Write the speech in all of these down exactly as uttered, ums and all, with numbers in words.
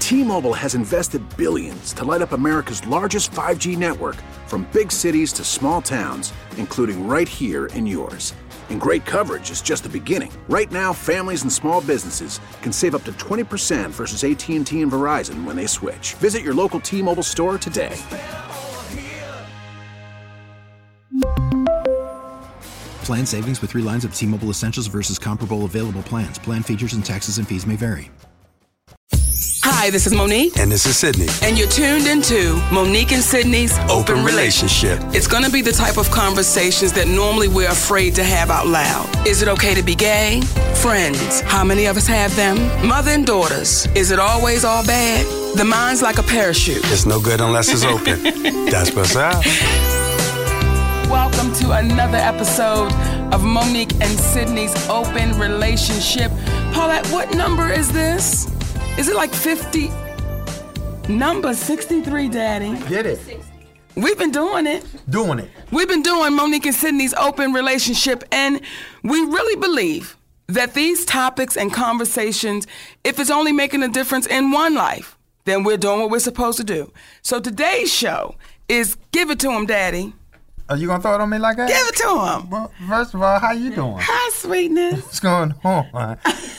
T-Mobile has invested billions to light up America's largest five G network, from big cities to small towns, including right here in yours. And great coverage is just the beginning. Right now, families and small businesses can save up to twenty percent versus A T and T and Verizon when they switch. Visit your local T-Mobile store today. Plan savings with three lines of T-Mobile Essentials versus comparable available plans. Plan features and taxes and fees may vary. Hi, this is Monique. And this is Sydney. And you're tuned into Monique and Sydney's Open, Open Relationship. Relationship. It's going to be the type of conversations that normally we're afraid to have out loud. Is it okay to be gay? Friends. How many of us have them? Mother and daughters. Is it always all bad? The mind's like a parachute. It's no good unless it's open. That's what's up. Welcome to another episode of Monique and Sydney's Open Relationship. Paulette, what number is this? Is it like fifty? Number sixty-three, Daddy. Get it. We've been doing it. Doing it. We've been doing Monique and Sydney's Open Relationship, and we really believe that these topics and conversations, if it's only making a difference in one life, then we're doing what we're supposed to do. So today's show is Give It To Him, Daddy. Are you going to throw it on me like that? Give it to him. Well, first of all, how you doing? Hi, sweetness. What's going on?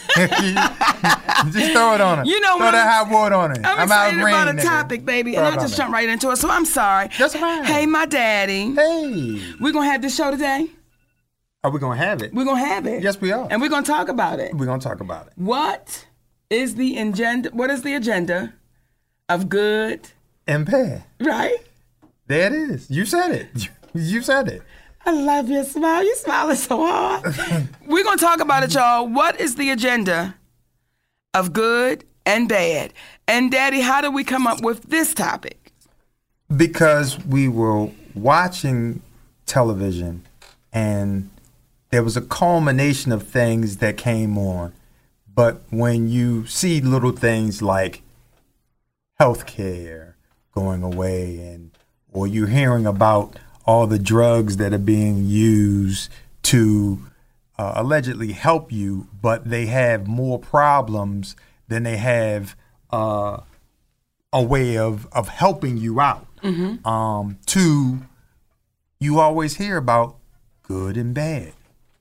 Just throw it on it. You know throw what? that hot water on it. I'm, I'm excited about a nigga. topic, baby, throw and I just jumped right into it, so I'm sorry. That's fine. Hey, my daddy. Hey. We're going to have this show today? Are we going to have it? We're going to have it. Yes, we are. And we're going to talk about it. We're going to talk about it. What is the agenda? What is the agenda of good and bad? Right? There it is. You said it. You said it. I love your smile. You smiling so hard. We're going to talk about it, y'all. What is the agenda of good and bad? And, Daddy, how did we come up with this topic? Because we were watching television, and there was a culmination of things that came on. But when you see little things like healthcare going away, and or you're hearing about all the drugs that are being used to uh, allegedly help you, but they have more problems than they have uh, a way of, of helping you out. Mm-hmm. Um, two, you always hear about good and bad.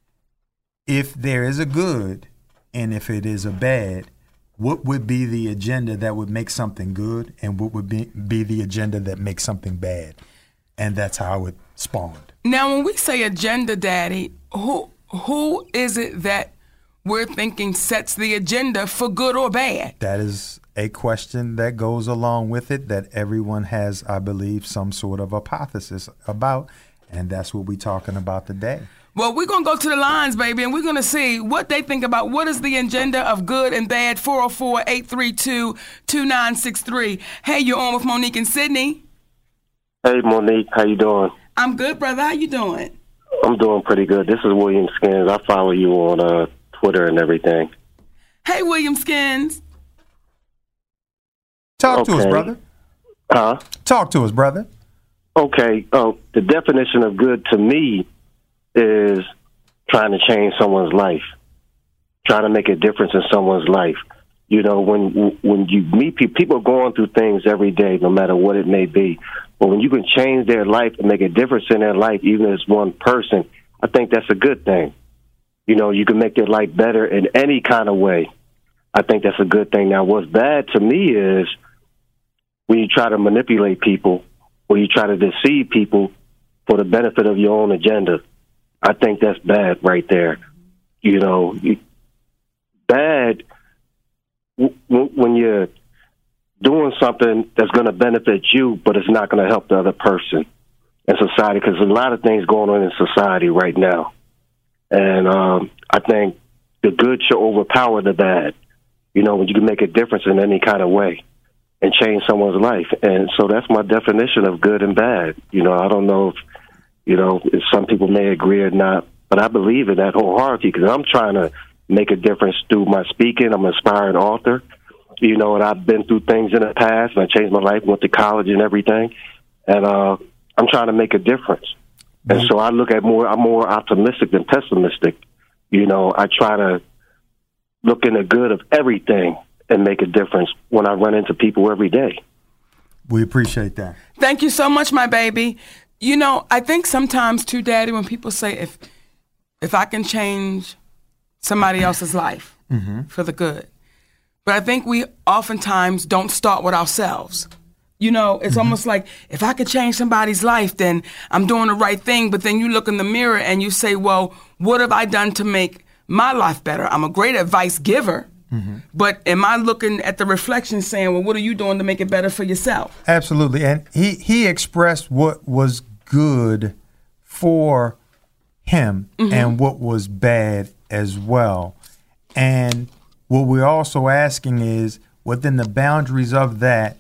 If there is a good and if it is a bad, what would be the agenda that would make something good, and what would be, be the agenda that makes something bad? And that's how it spawned. Now, when we say agenda, Daddy, who who is it that we're thinking sets the agenda for good or bad? That is a question that goes along with it that everyone has, I believe, some sort of hypothesis about, and that's what we're talking about today. Well, we're going to go to the lines, baby, and we're going to see what they think about what is the agenda of good and bad. four oh four, eight three two, two nine six three. Hey, you're on with Monique and Sydney. Hey, Monique, how you doing? I'm good, brother. How you doing? I'm doing pretty good. This is William Skins. I follow you on uh, Twitter and everything. Hey, William Skins. Talk okay. to us, brother. Huh? Talk to us, brother. Okay. Oh, the definition of good to me is trying to change someone's life, trying to make a difference in someone's life. You know, when when you meet people, people are going through things every day, no matter what it may be. But when you can change their life and make a difference in their life, even as one person, I think that's a good thing. You know, you can make their life better in any kind of way. I think that's a good thing. Now, what's bad to me is when you try to manipulate people or you try to deceive people for the benefit of your own agenda. I think that's bad right there. You know, bad when you're doing something that's going to benefit you, but it's not going to help the other person in society, because there's a lot of things going on in society right now. And um, I think the good should overpower the bad, you know, when you can make a difference in any kind of way and change someone's life. And so that's my definition of good and bad. You know, I don't know if, you know, if some people may agree or not, but I believe in that wholeheartedly, because I'm trying to make a difference through my speaking. I'm an aspiring author, you know, and I've been through things in the past, and I changed my life, went to college and everything, and uh, I'm trying to make a difference. And so I look at more, I'm more optimistic than pessimistic. You know, I try to look in the good of everything and make a difference when I run into people every day. We appreciate that. Thank you so much, my baby. You know, I think sometimes too, Daddy, when people say if if I can change somebody else's life mm-hmm. for the good, but I think we oftentimes don't start with ourselves. You know, it's mm-hmm. almost like if I could change somebody's life, then I'm doing the right thing. But then you look in the mirror and you say, well, what have I done to make my life better? I'm a great advice giver. Mm-hmm. But am I looking at the reflection saying, well, what are you doing to make it better for yourself? Absolutely. And he, he expressed what was good for him mm-hmm. and what was bad as well. And what we're also asking is, within the boundaries of that,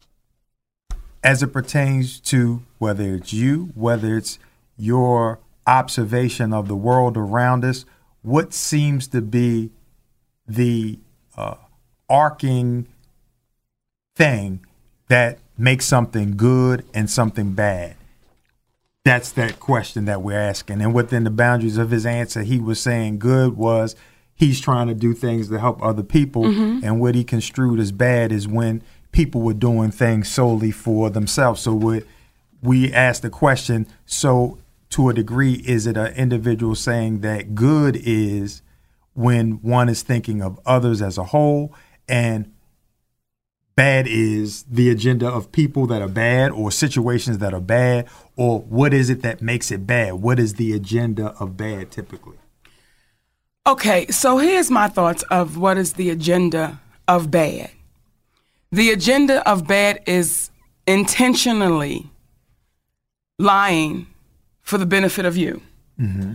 as it pertains to whether it's you, whether it's your observation of the world around us, what seems to be the uh, arcing thing that makes something good and something bad? That's that question that we're asking. And within the boundaries of his answer, he was saying good was he's trying to do things to help other people. Mm-hmm. And what he construed as bad is when people were doing things solely for themselves. So we, we asked the question, so to a degree, is it an individual saying that good is when one is thinking of others as a whole, and bad is the agenda of people that are bad or situations that are bad? Or what is it that makes it bad? What is the agenda of bad typically? Okay, so here's my thoughts of what is the agenda of bad. The agenda of bad is intentionally lying for the benefit of you. Mm-hmm.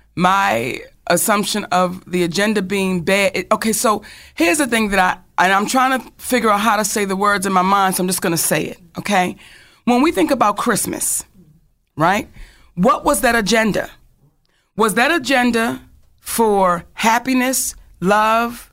My assumption of the agenda being bad. It, okay, so here's the thing that I, and I'm trying to figure out how to say the words in my mind, so I'm just going to say it, okay? When we think about Christmas, right, what was that agenda? Was that agenda for happiness, love,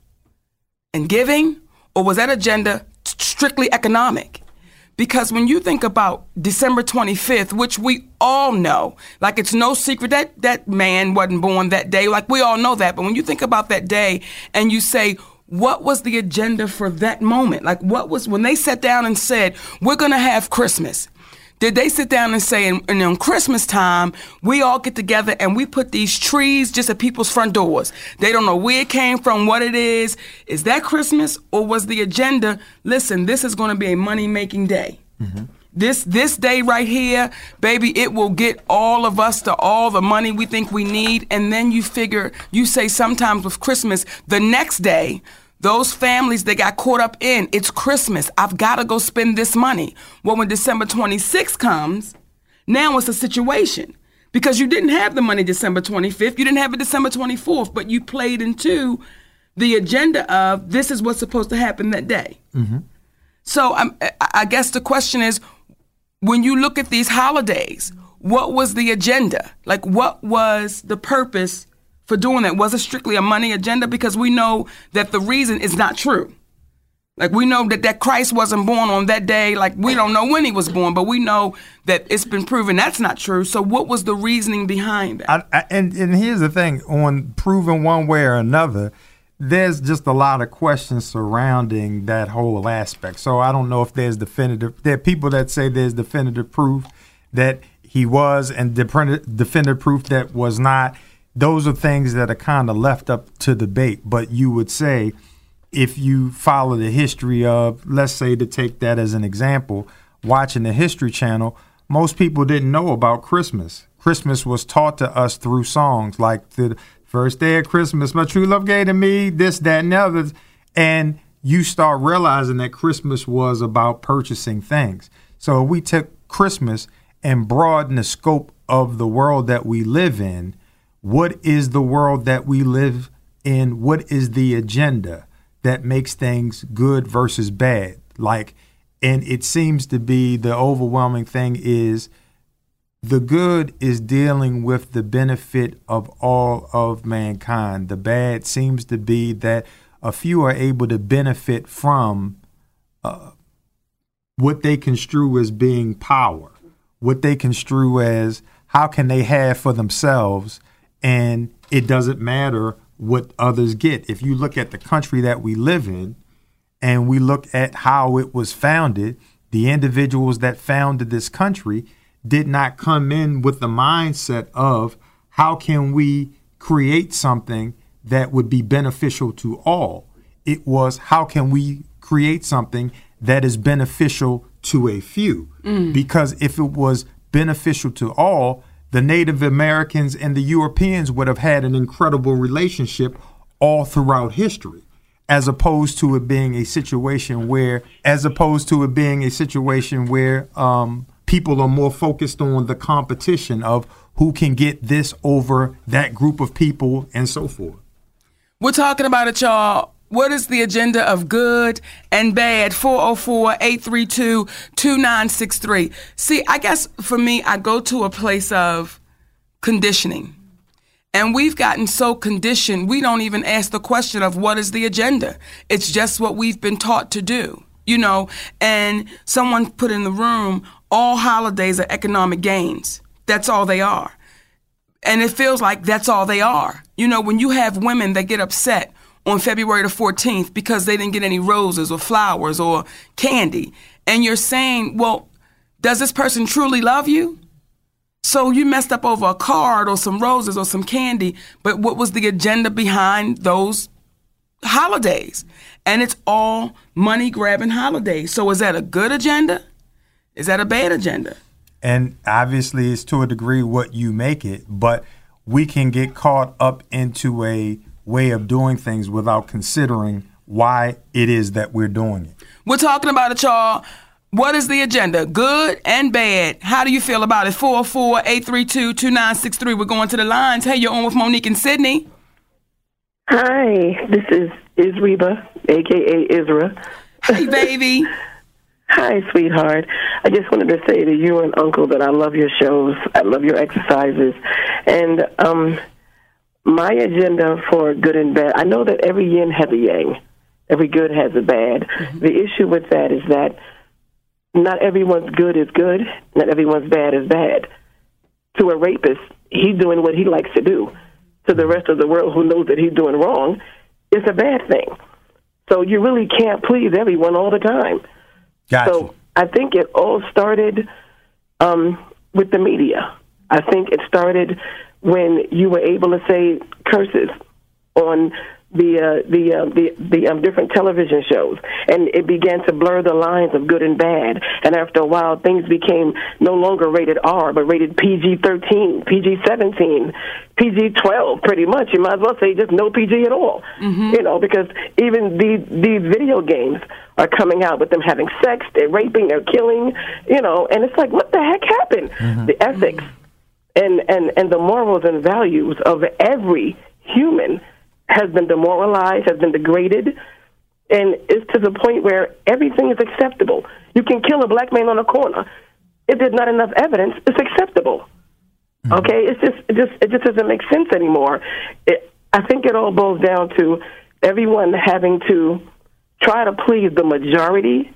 and giving? Or was that agenda strictly economic? Because when you think about December twenty-fifth, which we all know, like it's no secret that that man wasn't born that day, like we all know that. But when you think about that day and you say, what was the agenda for that moment? Like what was, when they sat down and said, we're going to have Christmas, did they sit down and say, and, and on Christmas time, we all get together and we put these trees just at people's front doors? They don't know where it came from, what it is. Is that Christmas? Or was the agenda, listen, this is going to be a money-making day. Mm-hmm. This this day right here, baby, it will get all of us to all the money we think we need. And then you figure, you say sometimes with Christmas, the next day, those families that got caught up in, it's Christmas, I've got to go spend this money. Well, when December twenty-sixth comes, now it's a situation. Because you didn't have the money December twenty-fifth, you didn't have it December twenty-fourth, but you played into the agenda of this is what's supposed to happen that day. Mm-hmm. So um, I guess the question is, when you look at these holidays, what was the agenda? Like, what was the purpose for doing that? Was it strictly a money agenda? Because we know that the reason is not true. Like, we know that, that Christ wasn't born on that day. Like, we don't know when he was born, but we know that it's been proven that's not true. So what was the reasoning behind that? I, I, and, and here's the thing, on proven one way or another, there's just a lot of questions surrounding that whole aspect. So I don't know if there's definitive, there are people that say there's definitive proof that he was and definitive proof that was not. Those are things that are kind of left up to debate. But you would say, if you follow the history of, let's say to take that as an example, watching the History Channel, most people didn't know about Christmas. Christmas was taught to us through songs like the first day of Christmas, my true love gave to me, this, that, and the other. And you start realizing that Christmas was about purchasing things. So we took Christmas and broadened the scope of the world that we live in. What is the world that we live in? What is the agenda that makes things good versus bad? Like, and it seems to be the overwhelming thing is the good is dealing with the benefit of all of mankind. The bad seems to be that a few are able to benefit from uh, what they construe as being power, what they construe as how can they have for themselves, and it doesn't matter what others get. If you look at the country that we live in, and we look at how it was founded, the individuals that founded this country did not come in with the mindset of how can we create something that would be beneficial to all. It was how can we create something that is beneficial to a few? Mm. Because if it was beneficial to all, the Native Americans and the Europeans would have had an incredible relationship all throughout history, as opposed to it being a situation where, as opposed to it being a situation where um, people are more focused on the competition of who can get this over that group of people and so forth. We're talking about it, y'all. What is the agenda of good and bad? four oh four, eight three two, two nine six three. See, I guess for me, I go to a place of conditioning. And we've gotten so conditioned, we don't even ask the question of what is the agenda. It's just what we've been taught to do, you know. And someone put in the room, all holidays are economic gains. That's all they are. And it feels like that's all they are. You know, when you have women that get upset on February the fourteenth because they didn't get any roses or flowers or candy, and you're saying, well, does this person truly love you? So you messed up over a card or some roses or some candy, but what was the agenda behind those holidays? And it's all money-grabbing holidays. So is that a good agenda? Is that a bad agenda? And obviously it's to a degree what you make it, but we can get caught up into a way of doing things without considering why it is that we're doing it. We're talking about it, y'all. What is the agenda? Good and bad. How do you feel about it? four oh four, eight three two, two nine six three. We're going to the lines. Hey, you're on with Monique and Sydney. Hi, this is Isreba, a k a. Isra. Hey, baby. Hi, sweetheart. I just wanted to say to you and Uncle that I love your shows. I love your exercises. And um, my agenda for good and bad, I know that every yin has a yang. Every good has a bad. Mm-hmm. The issue with that is that not everyone's good is good. Not everyone's bad is bad. To a rapist, he's doing what he likes to do. To the rest of the world who knows that he's doing wrong, it's a bad thing. So you really can't please everyone all the time. Gotcha. So I think it all started um, with the media. I think it started when you were able to say curses on the uh, the uh, the, the um, different television shows, and it began to blur the lines of good and bad. And after a while, things became no longer rated R, but rated P G thirteen, P G seventeen, P G twelve. Pretty much, you might as well say just no P G at all. Mm-hmm. You know, because even these these video games are coming out with them having sex, they're raping, they're killing. You know, and it's like, what the heck happened? Mm-hmm. The ethics and and and the morals and values of every human has been demoralized, has been degraded, and it's to the point where everything is acceptable. You can kill a black man on a corner. If there's not enough evidence, it's acceptable. Mm-hmm. Okay? It's just it just it just doesn't make sense anymore. It, I think it all boils down to everyone having to try to please the majority,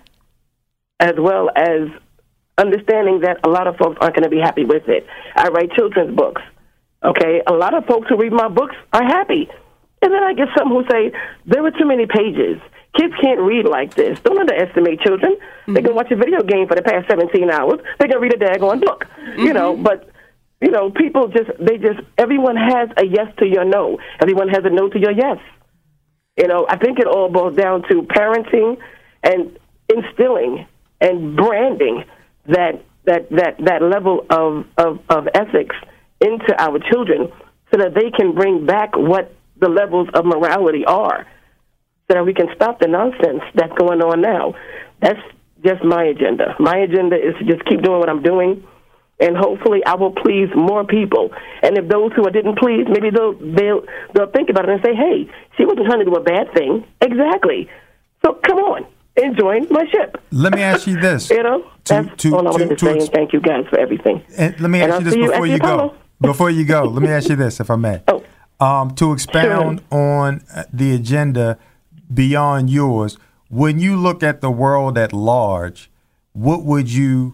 as well as understanding that a lot of folks aren't going to be happy with it. I write children's books. Okay? A lot of folks who read my books are happy. And then I get some who say, there were too many pages. Kids can't read like this. Don't underestimate children. Mm-hmm. They can watch a video game for the past seventeen hours. They can read a daggone book. Mm-hmm. You know, but, you know, people just, they just, everyone has a yes to your no. Everyone has a no to your yes. You know, I think it all boils down to parenting and instilling and branding that that, that, that level of, of, of ethics into our children so that they can bring back what the levels of morality are, so that we can stop the nonsense that's going on now. That's just my agenda. My agenda is to just keep doing what I'm doing, and hopefully I will please more people. And if those who I didn't please, maybe they'll they'll they'll think about it and say, hey, she wasn't trying to do a bad thing. Exactly. So come on and join my ship. Let me ask you this. You know, to, that's to, all I wanted to, to, say, to and thank you guys for everything. And let me ask and you this you before you, you go. Before you go, let me ask you this, if I may. Oh. Um, to expound sure. on the agenda beyond yours, when you look at the world at large, what would you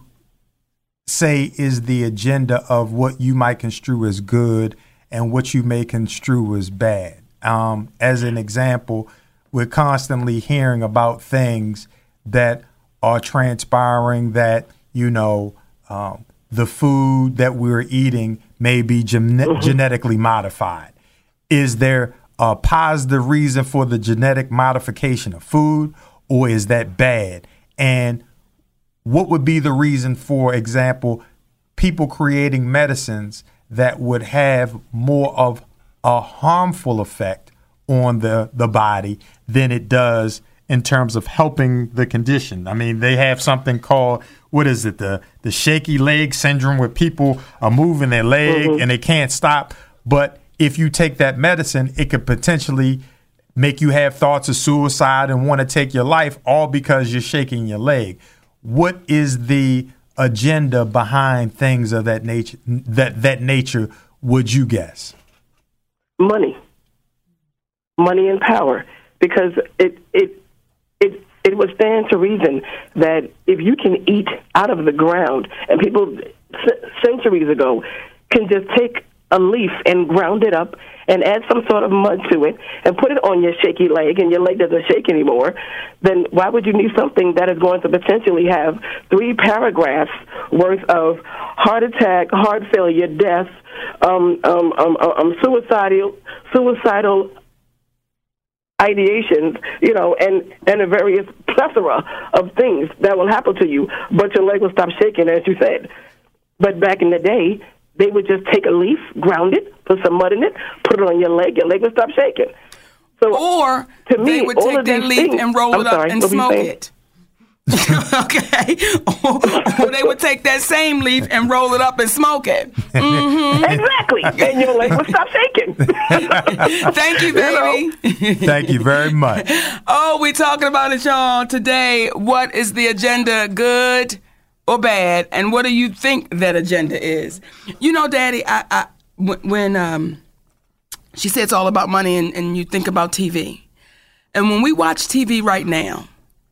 say is the agenda of what you might construe as good and what you may construe as bad? Um, as an example, we're constantly hearing about things that are transpiring that, you know, um, the food that we're eating may be gene- mm-hmm. genetically modified. Is there a positive reason for the genetic modification of food, or is that bad? And what would be the reason, for example, people creating medicines that would have more of a harmful effect on the, the body than it does in terms of helping the condition? I mean, they have something called, what is it, the, the shaky leg syndrome, where people are moving their leg mm-hmm. and they can't stop. But if you take that medicine, it could potentially make you have thoughts of suicide and want to take your life, all because you're shaking your leg. What is the agenda behind things of that nature, that, that nature, would you guess? Money. Money and power. Because it, it, it, it would stand to reason that if you can eat out of the ground, and people c- centuries ago can just take a leaf and ground it up and add some sort of mud to it and put it on your shaky leg, and your leg doesn't shake anymore, then why would you need something that is going to potentially have three paragraphs worth of heart attack, heart failure, death, um, um, um, um, suicidal, suicidal ideations, you know, and, and a various plethora of things that will happen to you, but your leg will stop shaking, as you said. But back in the day, they would just take a leaf, ground it, put some mud in it, put it on your leg, your leg would stop shaking. So, or to me, they would all take of that these leaf things, and roll I'm it up sorry, and what were you smoke saying? it. Okay. Or, or they would take that same leaf and roll it up and smoke it. Mm-hmm. Exactly. And your leg would stop shaking. Thank you, baby. You know? Thank you very much. Oh, we're talking about it, y'all, today. What is the agenda, good or bad? And what do you think that agenda is? You know, Daddy, I, I, when um, she said it's all about money, and, and you think about T V. And when we watch T V right now,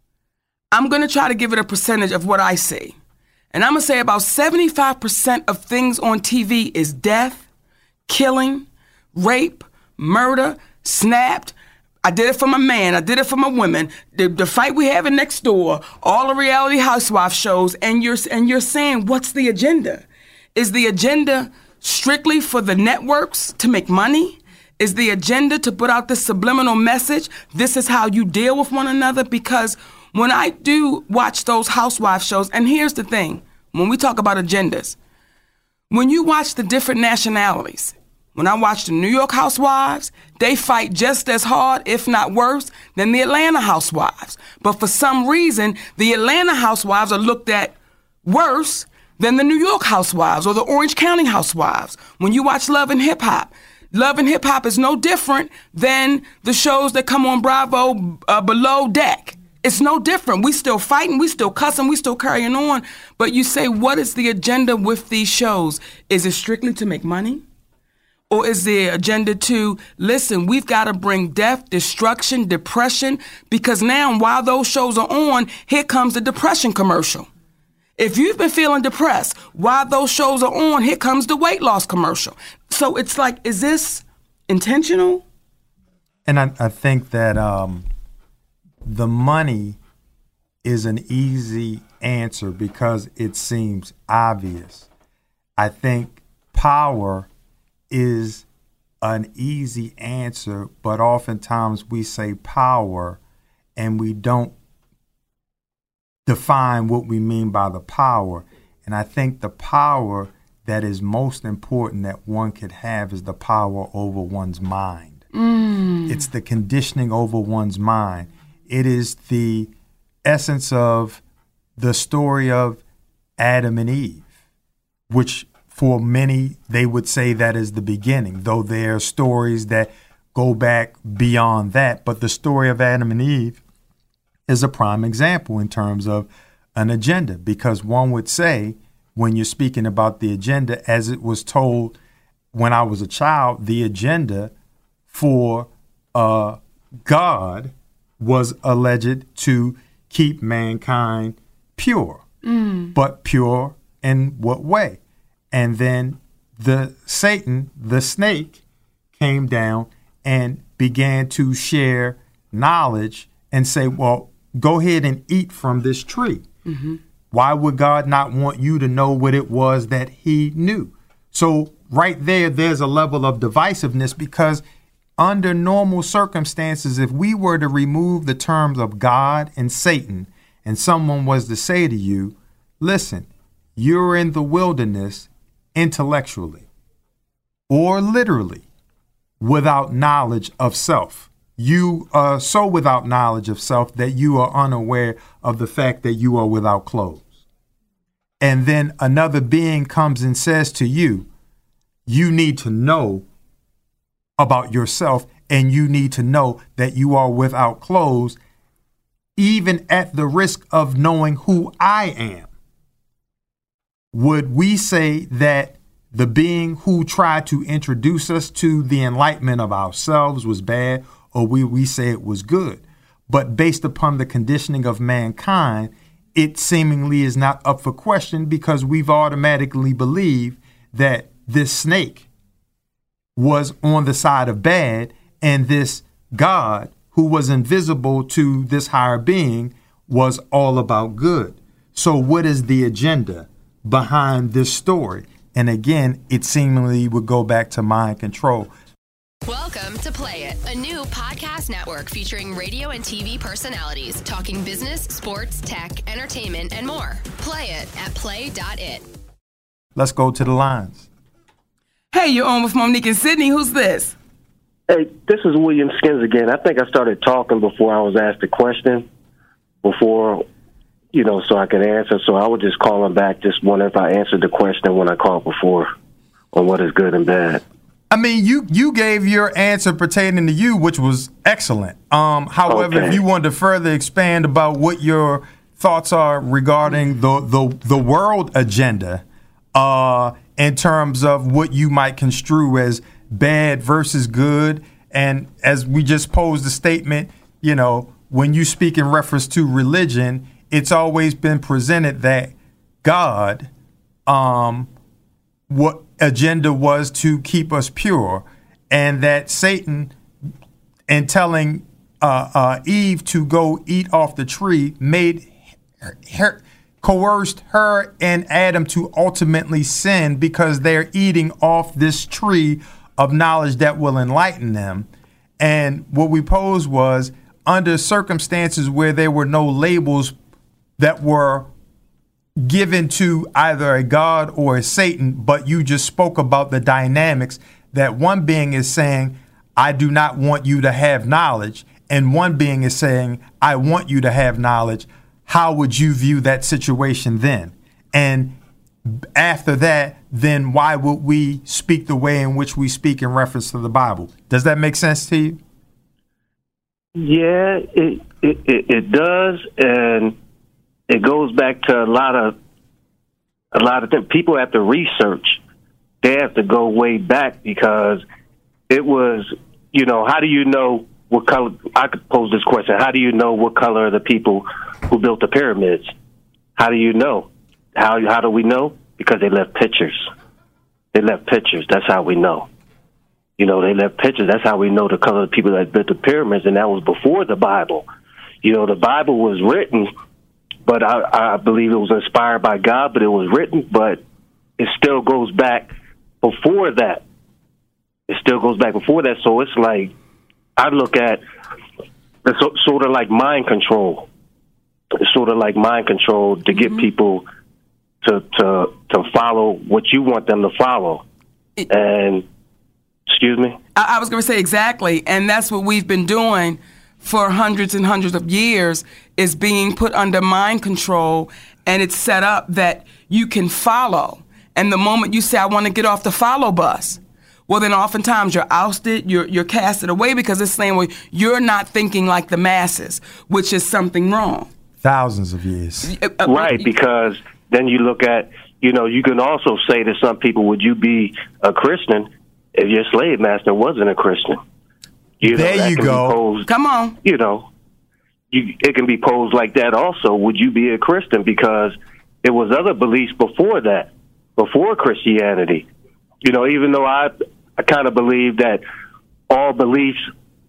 I'm going to try to give it a percentage of what I see. And I'm going to say about seventy-five percent of things on T V is death, killing, rape, murder, snapped. I did it for my man. I did it for my women. The, the fight we having next door, all the reality housewife shows, and you're and you're saying, what's the agenda? Is the agenda strictly for the networks to make money? Is the agenda to put out this subliminal message? This is how you deal with one another? Because when I do watch those housewife shows, and here's the thing, when we talk about agendas, when you watch the different nationalities, when I watch the New York housewives, they fight just as hard, if not worse, than the Atlanta housewives. But for some reason, the Atlanta housewives are looked at worse than the New York housewives or the Orange County housewives. When you watch Love and Hip Hop, Love and Hip Hop is no different than the shows that come on Bravo uh, below deck. It's no different. We still fighting, we still cussing, we still carrying on. But you say, what is the agenda with these shows? Is it strictly to make money? Or is the agenda to, listen, we've got to bring death, destruction, depression, because now while those shows are on, here comes the depression commercial. If you've been feeling depressed while those shows are on, here comes the weight loss commercial. So it's like, is this intentional? And I, I think that um, the money is an easy answer because it seems obvious. I think power is an easy answer, but oftentimes we say power and we don't define what we mean by the power. And I think the power that is most important that one could have is the power over one's mind. Mm. It's the conditioning over one's mind. It is the essence of the story of Adam and Eve, which for many, they would say that is the beginning, though there are stories that go back beyond that. But the story of Adam and Eve is a prime example in terms of an agenda, because one would say, when you're speaking about the agenda, as it was told when I was a child, the agenda for uh, God was alleged to keep mankind pure. Mm. But pure in what way? And then the Satan, the snake, came down and began to share knowledge and say, well, go ahead and eat from this tree. Mm-hmm. Why would God not want you to know what it was that he knew? So right there, there's a level of divisiveness, because under normal circumstances, if we were to remove the terms of God and Satan, and someone was to say to you, listen, you're in the wilderness intellectually or literally without knowledge of self. You are so without knowledge of self that you are unaware of the fact that you are without clothes. And then another being comes and says to you, you need to know about yourself, and you need to know that you are without clothes, even at the risk of knowing who I am. Would we say that the being who tried to introduce us to the enlightenment of ourselves was bad, or would we say it was good? But based upon the conditioning of mankind, it seemingly is not up for question, because we've automatically believed that this snake was on the side of bad, and this God, who was invisible to this higher being, was all about good. So what is the agenda behind this story? And again, it seemingly would go back to mind control. Welcome to Play It, a new podcast network featuring radio and T V personalities talking business, sports, tech, entertainment, and more. Play it at play dot it. Let's go to the lines. Hey, you're on with Monique and Sydney. Who's this? Hey, this is William Skins again. I think I started talking before I was asked a question, before, you know, so I could answer. So I was just calling back, just wondering if I answered the question when I called before on what is good and bad. I mean, you you gave your answer pertaining to you, which was excellent. Um, however, Okay. if you wanted to further expand about what your thoughts are regarding the the, the world agenda, uh, in terms of what you might construe as bad versus good, and as we just posed the statement, you know, when you speak in reference to religion, it's always been presented that God, um, what agenda was to keep us pure, and that Satan, in telling uh, uh, Eve to go eat off the tree, made her, her coerced her and Adam to ultimately sin, because they're eating off this tree of knowledge that will enlighten them. And what we posed was, under circumstances where there were no labels that were given to either a God or a Satan, but you just spoke about the dynamics, that one being is saying, I do not want you to have knowledge, and one being is saying, I want you to have knowledge. How would you view that situation then? And after that, then why would we speak the way in which we speak in reference to the Bible? Does that make sense to you? Yeah, it it, it, it does, and it goes back to a lot of a lot of things. People have to research. They have to go way back, because it was, you know, how do you know what color? I could pose this question: how do you know what color are the people who built the pyramids? How do you know? How how do we know? Because they left pictures. They left pictures. That's how we know. You know, they left pictures. That's how we know the color of the people that built the pyramids, and that was before the Bible. You know, the Bible was written, but I, I believe it was inspired by God, but it was written, but it still goes back before that. It still goes back before that. So it's like, I look at it's so, sort of like mind control. It's sort of like mind control to get mm-hmm. people to, to to follow what you want them to follow. It, and, excuse me? I, I was going to say exactly, and that's what we've been doing for hundreds and hundreds of years, is being put under mind control, and it's set up that you can follow. And the moment you say, I want to get off the follow bus, well, then oftentimes you're ousted, you're you're casted away, because it's saying, well, you're not thinking like the masses, which is something wrong. Thousands of years. Right, because then you look at, you know, you can also say to some people, would you be a Christian if your slave master wasn't a Christian? You know, there you go. Posed, Come on. You know, you, it can be posed like that also. Would you be a Christian? Because there was other beliefs before that, before Christianity. You know, even though I, I kind of believe that all beliefs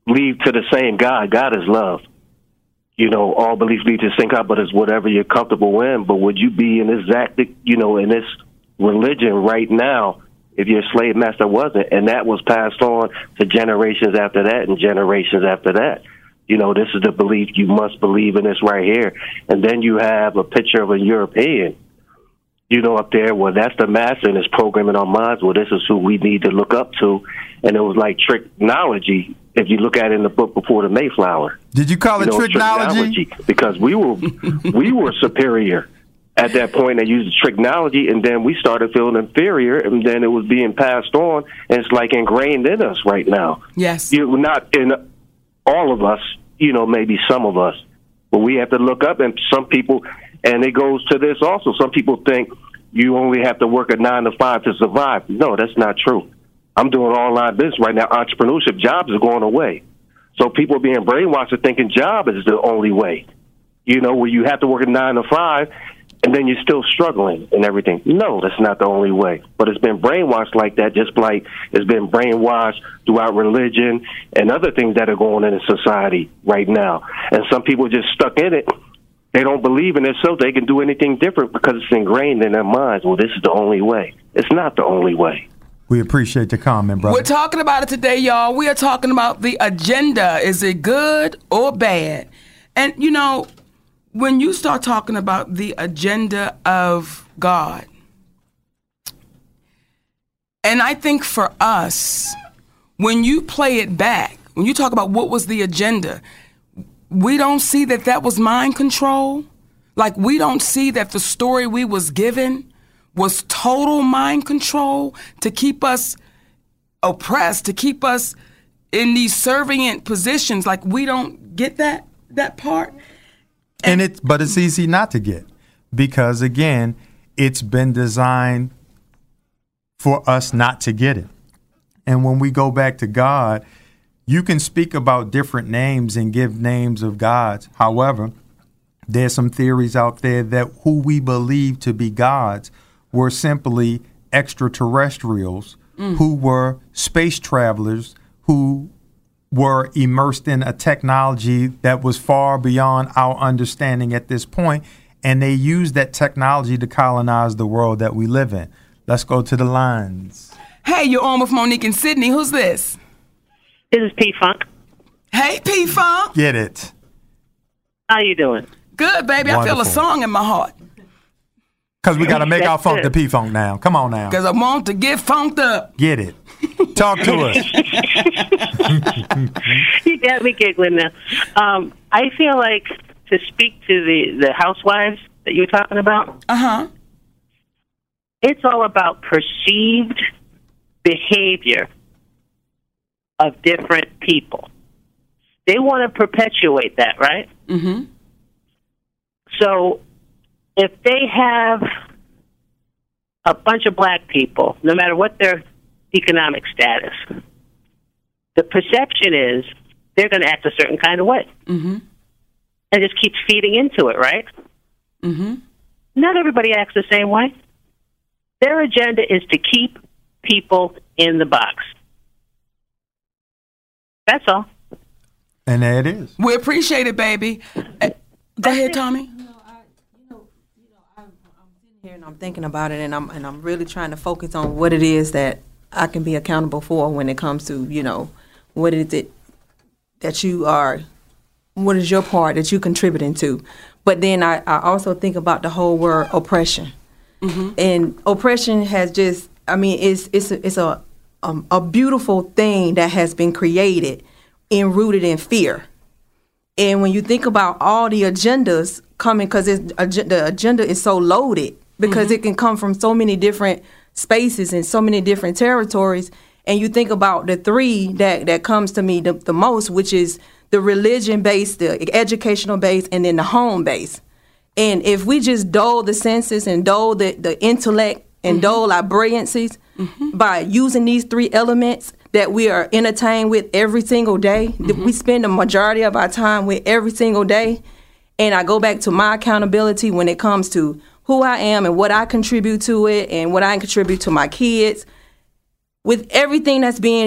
lead to the same God. God is love. You know, all beliefs lead to the same God, but it's whatever you're comfortable in. But would you be in this exact, you know, in this religion right now if your slave master wasn't? And that was passed on to generations after that and generations after that. You know, this is the belief. You must believe in this right here. And then you have a picture of a European, you know, up there. Well, that's the master and it's programming our minds. Well, this is who we need to look up to. And it was like tricknology. If you look at it in the book Before the Mayflower. Did you call it you know, tricknology? tricknology? Because we were we were superior at that point. They used tricknology, and then we started feeling inferior, and then it was being passed on, and it's like ingrained in us right now. Yes. You not in all of us, you know, maybe some of us, but we have to look up, and some people, and it goes to this also. Some people think you only have to work a nine to five to survive. No, that's not true. I'm doing online business right now. Entrepreneurship jobs are going away. So people are being brainwashed to thinking job is the only way. You know, where you have to work a nine to five and then you're still struggling and everything. No, that's not the only way. But it's been brainwashed like that, just like it's been brainwashed throughout religion and other things that are going on in society right now. And some people are just stuck in it. They don't believe in themselves. They can do anything different because it's ingrained in their minds. Well, this is the only way. It's not the only way. We appreciate the comment, brother. We're talking about it today, y'all. We are talking about the agenda. Is it good or bad? And, you know, when you start talking about the agenda of God, and I think for us, when you play it back, when you talk about what was the agenda, we don't see that that was mind control. Like, we don't see that the story we was given was total mind control to keep us oppressed, to keep us in these servient positions. Like, we don't get that that part. And it, but it's easy not to get, because again, it's been designed for us not to get it. And when we go back to God, you can speak about different names and give names of gods. However, there's some theories out there that who we believe to be gods were simply extraterrestrials mm. who were space travelers who were immersed in a technology that was far beyond our understanding at this point, and they used that technology to colonize the world that we live in. Let's go to the lines. Hey, you're on with Monique and Sydney. Who's this? This is P-Funk. Hey, P-Funk. Get it. How you doing? Good, baby. Wonderful. I feel a song in my heart. Because we got to make our funk the P-Funk now. Come on now. Because I want to get funked up. Get it. Talk to us. You got me giggling now. Um, I feel like to speak to the, the housewives that you're talking about. Uh-huh. It's all about perceived behavior of different people. They want to perpetuate that, right? Mm-hmm. So if they have a bunch of black people, no matter what their economic status, the perception is they're going to act a certain kind of way. Mm-hmm. And just keeps feeding into it, right? Mm-hmm. Not everybody acts the same way. Their agenda is to keep people in the box. That's all. And there it is. We appreciate it, baby. Uh, go ahead, Tommy. Here and I'm thinking about it, and I'm and I'm really trying to focus on what it is that I can be accountable for when it comes to, you know, what is it that you are, what is your part that you contributing to. But then I, I also think about the whole word oppression, mm-hmm. and oppression has just, I mean, it's it's a, it's a um, a beautiful thing that has been created and rooted in fear. And when you think about all the agendas coming, because the agenda is so loaded, because mm-hmm. it can come from so many different spaces and so many different territories. And you think about the three that, that comes to me the, the most, which is the religion-based, the educational-based, and then the home-based. And if we just dull the senses and dull the, the intellect and mm-hmm. dull our brilliancies mm-hmm. by using these three elements that we are entertained with every single day, mm-hmm. we spend the majority of our time with every single day. And I go back to my accountability when it comes to who I am and what I contribute to it and what I contribute to my kids. With everything that's being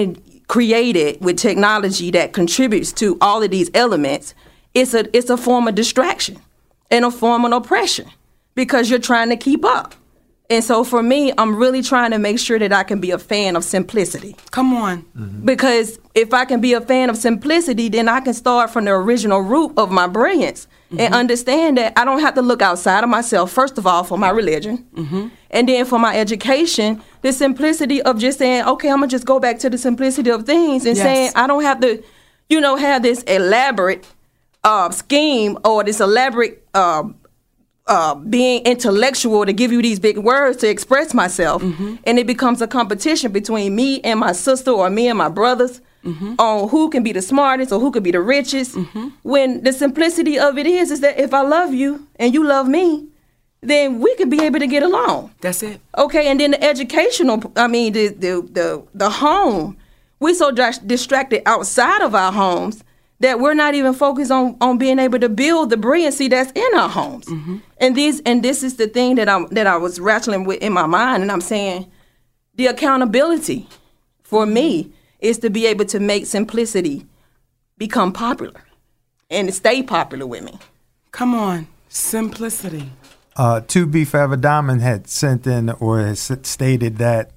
created with technology that contributes to all of these elements, it's a it's a form of distraction and a form of oppression because you're trying to keep up. And so for me, I'm really trying to make sure that I can be a fan of simplicity. Come on. Mm-hmm. Because if I can be a fan of simplicity, then I can start from the original root of my brilliance mm-hmm. and understand that I don't have to look outside of myself, first of all, for my religion. Mm-hmm. And then for my education, the simplicity of just saying, okay, I'm going to just go back to the simplicity of things and yes. saying I don't have to, you know, have this elaborate uh, scheme or this elaborate uh, uh, being intellectual to give you these big words to express myself. Mm-hmm. And it becomes a competition between me and my sister or me and my brothers mm-hmm. on who can be the smartest or who can be the richest. Mm-hmm. When the simplicity of it is, is that if I love you and you love me, then we could be able to get along. That's it. Okay, and then the educational, I mean, the the the, the home, we're so distracted outside of our homes that we're not even focused on, on being able to build the brilliancy that's in our homes. Mm-hmm. And these and this is the thing that I that I was wrestling with in my mind, and I'm saying the accountability for me is to be able to make simplicity become popular and stay popular with me. Come on, simplicity. Uh, To Be Forever Diamond had sent in or has stated that,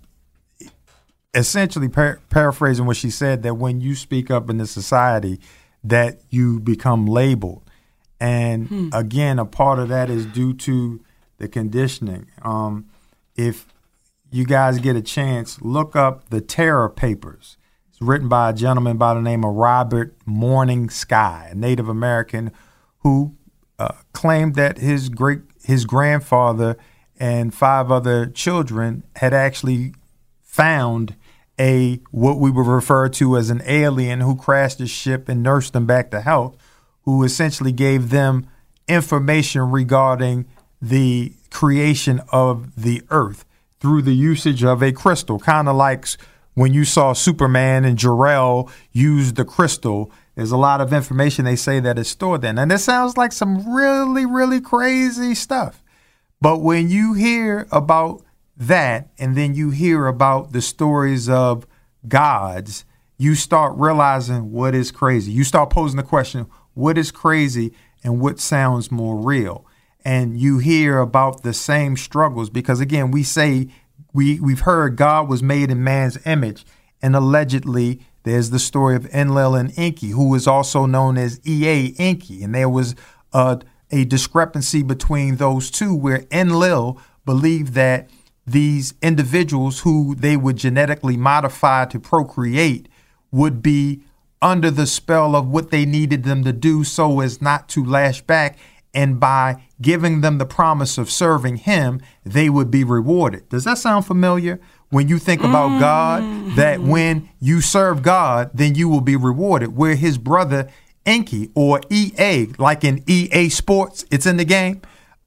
essentially par- paraphrasing what she said, that when you speak up in the society, that you become labeled. And hmm. again, a part of that is due to the conditioning. Um, if you guys get a chance, look up The Terror Papers. It's written by a gentleman by the name of Robert Morning Sky, a Native American who uh, claimed that his great his grandfather and five other children had actually found a what we would refer to as an alien who crashed the ship and nursed them back to health, who essentially gave them information regarding the creation of the earth through the usage of a crystal, kind of like when you saw Superman and Jor-El use the crystal. There's a lot of information they say that is stored there. And this sounds like some really, really crazy stuff. But when you hear about that and then you hear about the stories of gods, you start realizing what is crazy. You start posing the question, what is crazy and what sounds more real? And you hear about the same struggles because, again, we say we, we've heard God was made in man's image, and allegedly there's the story of Enlil and Enki, who is also known as Ea Enki. And there was a, a discrepancy between those two where Enlil believed that these individuals who they would genetically modify to procreate would be under the spell of what they needed them to do so as not to lash back. And by giving them the promise of serving him, they would be rewarded. Does that sound familiar? When you think about mm-hmm. God, that when you serve God, then you will be rewarded. Where his brother Enki, or E A, like in E A Sports, it's in the game.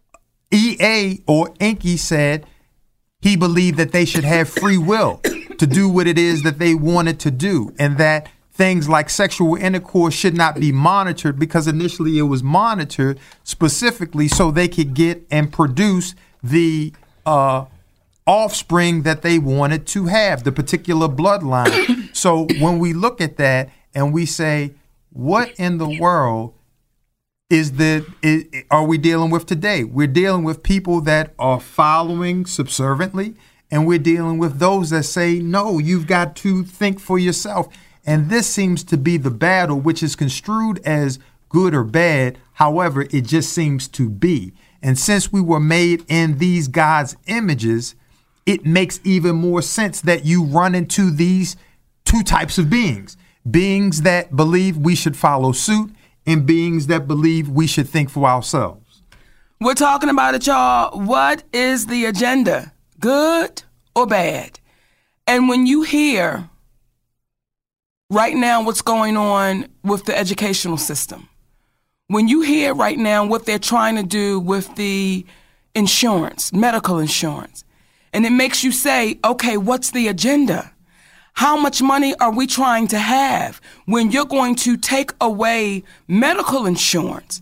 E A or Enki said he believed that they should have free will to do what it is that they wanted to do, and that things like sexual intercourse should not be monitored, because initially it was monitored specifically so they could get and produce the uh, offspring that they wanted to have, the particular bloodline. So when we look at that and we say, what in the world is the is, are we dealing with today? We're dealing with people that are following subserviently, and we're dealing with those that say, no, you've got to think for yourself. And this seems to be the battle, which is construed as good or bad. However, it just seems to be. And since we were made in these God's images, it makes even more sense that you run into these two types of beings. Beings that believe we should follow suit, and beings that believe we should think for ourselves. We're talking about it, y'all. What is the agenda? Good or bad? And when you hear right now what's going on with the educational system, when you hear right now what they're trying to do with the insurance, medical insurance, and it makes you say, okay, what's the agenda? How much money are we trying to have when you're going to take away medical insurance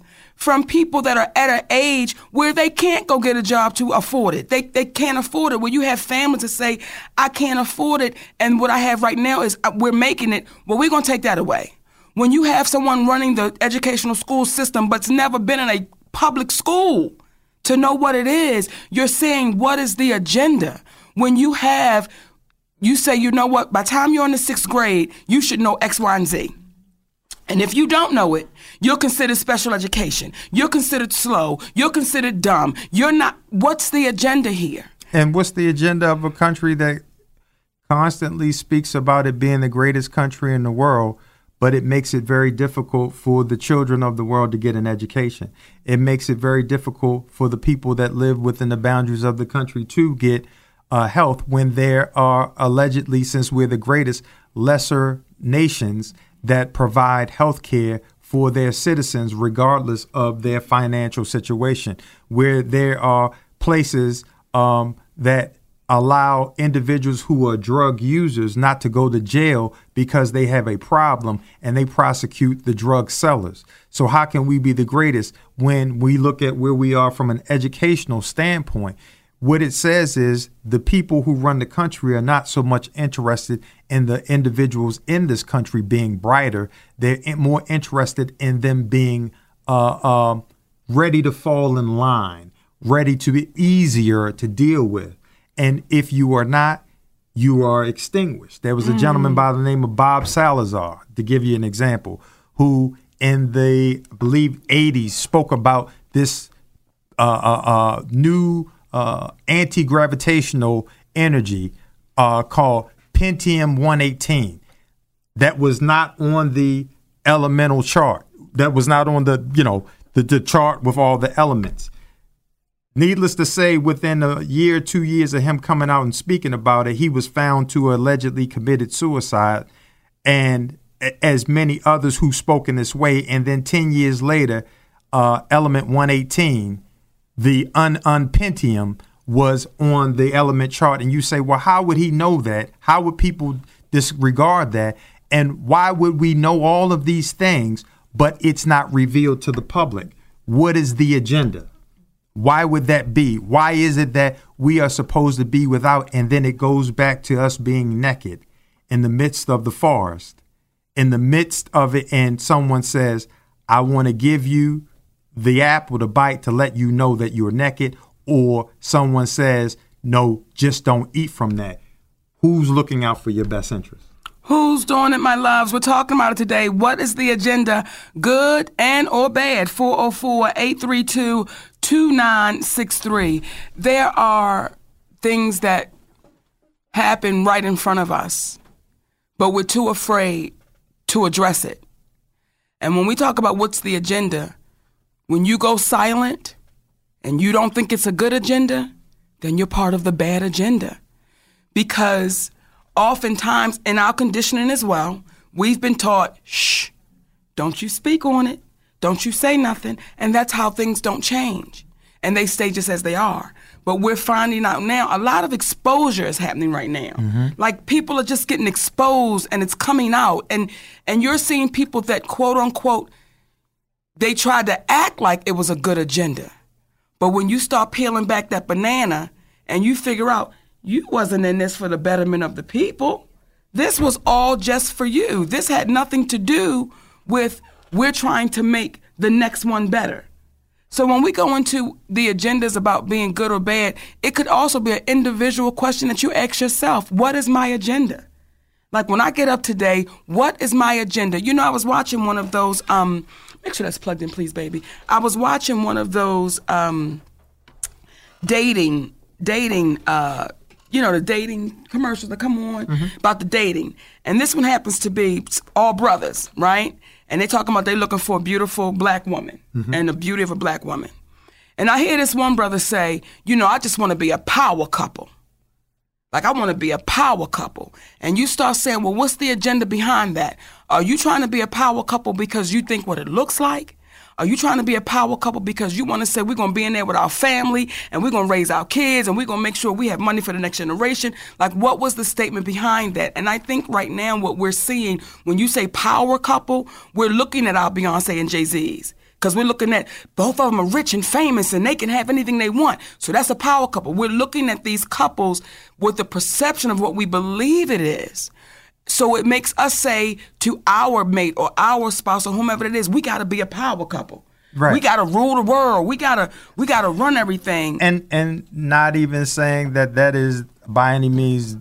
from people that are at an age where they can't go get a job to afford it. They they can't afford it. Where you have families that say, I can't afford it, and what I have right now is uh, we're making it. Well, we're going to take that away. When you have someone running the educational school system but's never been in a public school to know what it is, you're saying, what is the agenda? When you have, you say, you know what, by the time you're in the sixth grade, you should know X, Y, and Z. And if you don't know it, you're considered special education. You're considered slow. You're considered dumb. You're not. What's the agenda here? And what's the agenda of a country that constantly speaks about it being the greatest country in the world, but it makes it very difficult for the children of the world to get an education? It makes it very difficult for the people that live within the boundaries of the country to get uh, health when there are allegedly, since we're the greatest, lesser nations that provide health care for their citizens regardless of their financial situation, where there are places um, that allow individuals who are drug users not to go to jail because they have a problem, and they prosecute the drug sellers. So how can we be the greatest when we look at where we are from an educational standpoint? What it says is the people who run the country are not so much interested in the individuals in this country being brighter. They're more interested in them being uh, uh, ready to fall in line, ready to be easier to deal with. And if you are not, you are extinguished. There was a mm. gentleman by the name of Bob Salazar, to give you an example, who in the, I believe, eighties spoke about this uh, uh, uh, new Uh, anti-gravitational energy uh, called Pentium one eighteen that was not on the elemental chart, that was not on the, you know, the, the chart with all the elements. Needless to say, within a year, two years of him coming out and speaking about it, he was found to allegedly committed suicide, and as many others who spoke in this way. And then ten years later, uh, element one eighteen, the un-un-pentium, was on the element chart. And you say, well, how would he know that? How would people disregard that? And why would we know all of these things, but it's not revealed to the public? What is the agenda? Why would that be? Why is it that we are supposed to be without, and then it goes back to us being naked in the midst of the forest, in the midst of it, and someone says, I want to give you the apple to bite to let you know that you're naked, or someone says, no, just don't eat from that. Who's looking out for your best interest? Who's doing it, my loves? We're talking about it today. What is the agenda, good and or bad? four oh four, eight three two, two nine six three. There are things that happen right in front of us, but we're too afraid to address it. And when we talk about what's the agenda, when you go silent and you don't think it's a good agenda, then you're part of the bad agenda. Because oftentimes in our conditioning as well, we've been taught, shh, don't you speak on it. Don't you say nothing. And that's how things don't change. And they stay just as they are. But we're finding out now a lot of exposure is happening right now. Mm-hmm. Like people are just getting exposed and it's coming out. And, and you're seeing people that quote unquote, they tried to act like it was a good agenda. But when you start peeling back that banana and you figure out you wasn't in this for the betterment of the people, this was all just for you. This had nothing to do with we're trying to make the next one better. So when we go into the agendas about being good or bad, it could also be an individual question that you ask yourself, what is my agenda? Like when I get up today, what is my agenda? You know, I was watching one of those, um, make sure that's plugged in, please, baby. I was watching one of those um, dating, dating, uh, you know, the dating commercials that come on mm-hmm. about the dating. And this one happens to be all brothers, right? And they talking about they looking for a beautiful black woman mm-hmm. and the beauty of a black woman. And I hear this one brother say, you know, I just want to be a power couple. Like, I want to be a power couple. And you start saying, well, what's the agenda behind that? Are you trying to be a power couple because you think what it looks like? Are you trying to be a power couple because you want to say we're going to be in there with our family and we're going to raise our kids and we're going to make sure we have money for the next generation? Like, what was the statement behind that? And I think right now what we're seeing, when you say power couple, we're looking at our Beyonce and Jay-Z's. Because we're looking at both of them are rich and famous and they can have anything they want. So that's a power couple. We're looking at these couples with the perception of what we believe it is. So it makes us say to our mate or our spouse or whomever it is, we got to be a power couple. Right. We got to rule the world. We got to we got to run everything. And and not even saying that that is by any means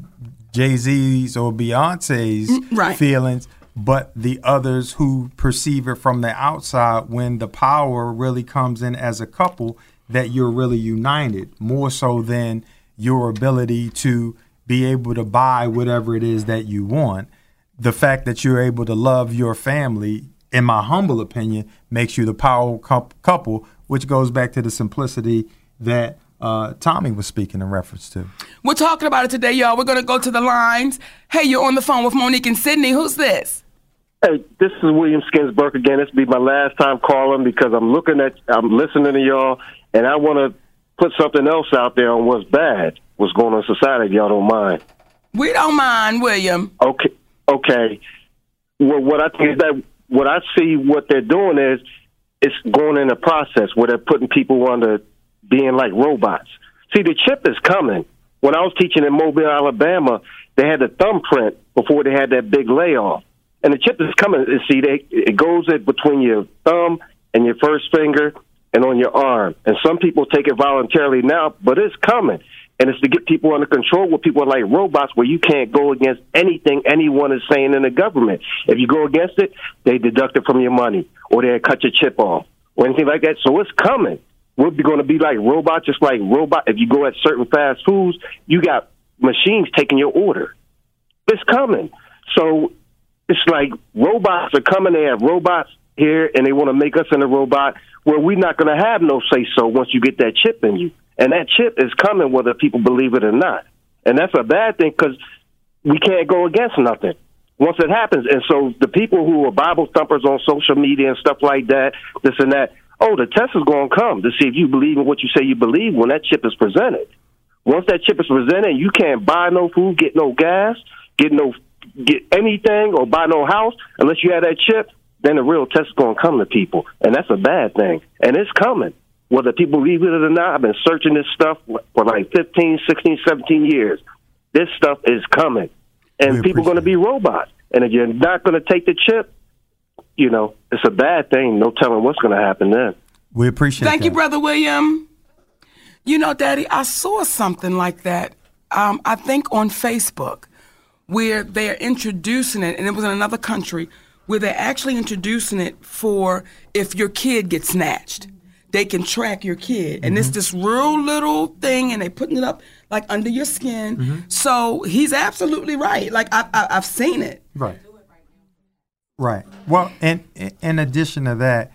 Jay-Z's or Beyonce's right. feelings, but the others who perceive it from the outside when the power really comes in as a couple, that you're really united, more so than your ability to be able to buy whatever it is that you want. The fact that you're able to love your family, in my humble opinion, makes you the power couple, which goes back to the simplicity that uh, Tommy was speaking in reference to. We're talking about it today, y'all. We're going to go to the lines. Hey, you're on the phone with Monique and Sydney. Who's this? Hey, this is William Skinsburg again. This will be my last time calling because I'm looking at, I'm listening to y'all, and I want to put something else out there on what's bad, what's going on in society, if y'all don't mind. We don't mind, William. Okay. Okay. Well, what I think is that what I see what they're doing is it's going in a process where they're putting people under being like robots. See, the chip is coming. When I was teaching in Mobile, Alabama, they had the thumbprint before they had that big layoff. And the chip is coming. See, they, it goes in between your thumb and your first finger and on your arm. And some people take it voluntarily now, but it's coming. And it's to get people under control where people are like robots, where you can't go against anything anyone is saying in the government. If you go against it, they deduct it from your money, or they cut your chip off, or anything like that. So it's coming. We're going to be like robots, just like robot. If you go at certain fast foods, you got machines taking your order. It's coming. So it's like robots are coming. They have robots here, and they want to make us in a robot where we're not going to have no say-so once you get that chip in you. And that chip is coming whether people believe it or not. And that's a bad thing because we can't go against nothing once it happens. And so the people who are Bible thumpers on social media and stuff like that, this and that, oh, the test is going to come to see if you believe in what you say you believe when that chip is presented. Once that chip is presented, you can't buy no food, get no gas, get no get anything, or buy no house unless you have that chip. Then the real test is going to come to people. And that's a bad thing. And it's coming. Whether people believe it or not, I've been searching this stuff for like fifteen, sixteen, seventeen years. This stuff is coming. And people are going to be robots. And if you're not going to take the chip, you know, it's a bad thing. No telling what's going to happen then. We appreciate Thank that. you, Brother William. You know, Daddy, I saw something like that, um, I think on Facebook, where they're introducing it, and it was in another country, where they're actually introducing it for if your kid gets snatched. They can track your kid. And mm-hmm. it's this real little thing, and they putting it up like under your skin. Mm-hmm. So he's absolutely right. Like, I, I, I've seen it. Right. Right. Well, and in addition to that,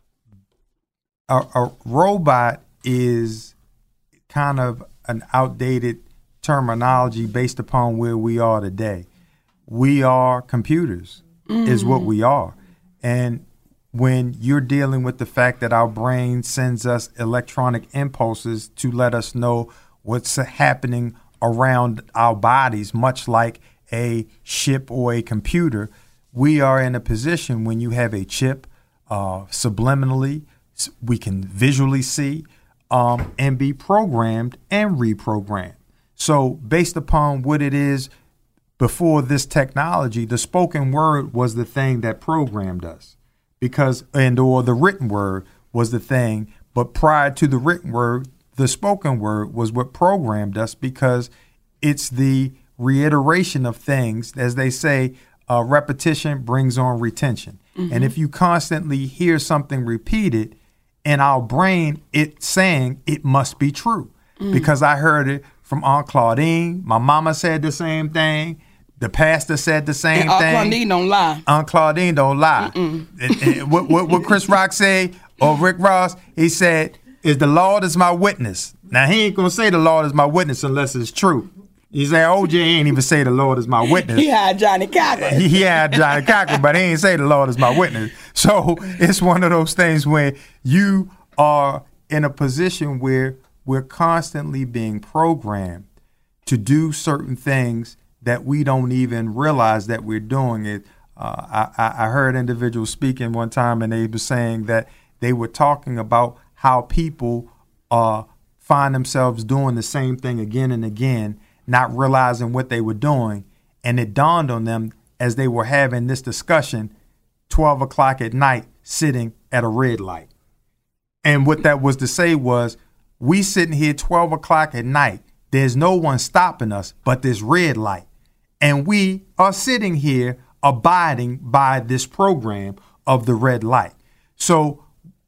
a, a robot is kind of an outdated terminology based upon where we are today. We are computers, mm-hmm. is what we are. And when you're dealing with the fact that our brain sends us electronic impulses to let us know what's happening around our bodies, much like a ship or a computer, we are in a position when you have a chip uh, subliminally, we can visually see um, and be programmed and reprogrammed. So based upon what it is before this technology, the spoken word was the thing that programmed us. Because, and or the written word was the thing, but prior to the written word, the spoken word was what programmed us, because it's the reiteration of things. As they say, uh, repetition brings on retention. Mm-hmm. And if you constantly hear something repeated in our brain, it's saying it must be true. Mm-hmm. Because I heard it from Aunt Claudine. My mama said the same thing. The pastor said the same and Aunt thing. Aunt Claudine don't lie. Aunt Claudine don't lie. And, and what, what, what Chris Rock said, or Rick Ross, he said, is the Lord is my witness. Now, he ain't going to say the Lord is my witness unless it's true. He said, O J ain't even say the Lord is my witness. He had Johnny Cochran. He, he had Johnny Cochran, but he ain't say the Lord is my witness. So it's one of those things where you are in a position where we're constantly being programmed to do certain things that we don't even realize that we're doing it. Uh, I, I heard individuals speaking one time, and they were saying that they were talking about how people uh, find themselves doing the same thing again and again, not realizing what they were doing. And it dawned on them as they were having this discussion, twelve o'clock at night, sitting at a red light. And what that was to say was, we sitting here twelve o'clock at night, there's no one stopping us but this red light. And we are sitting here abiding by this program of the red light. So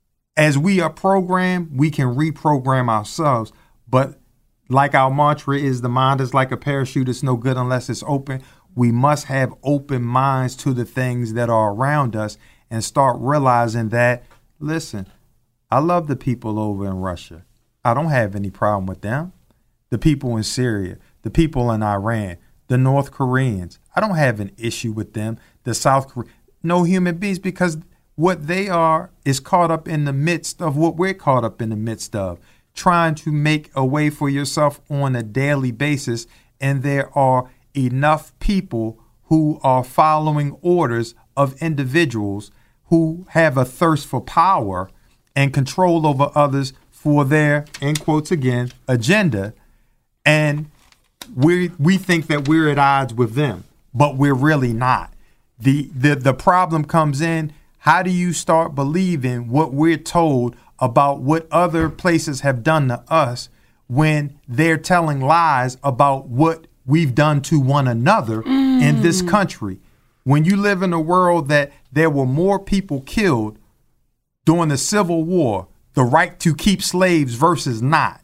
as we are programmed, we can reprogram ourselves. But like our mantra is, the mind is like a parachute. It's no good unless it's open. We must have open minds to the things that are around us and start realizing that, listen, I love the people over in Russia. I don't have any problem with them. The people in Syria, the people in Iran, the North Koreans, I don't have an issue with them. The South Koreans, no human beings, because what they are is caught up in the midst of what we're caught up in the midst of, trying to make a way for yourself on a daily basis. And there are enough people who are following orders of individuals who have a thirst for power and control over others for their, in quotes again, agenda. And we we think that we're at odds with them, but we're really not. The, the the problem comes in, how do you start believing what we're told about what other places have done to us when they're telling lies about what we've done to one another mm. in this country? When you live in a world that there were more people killed during the Civil War, the right to keep slaves versus not,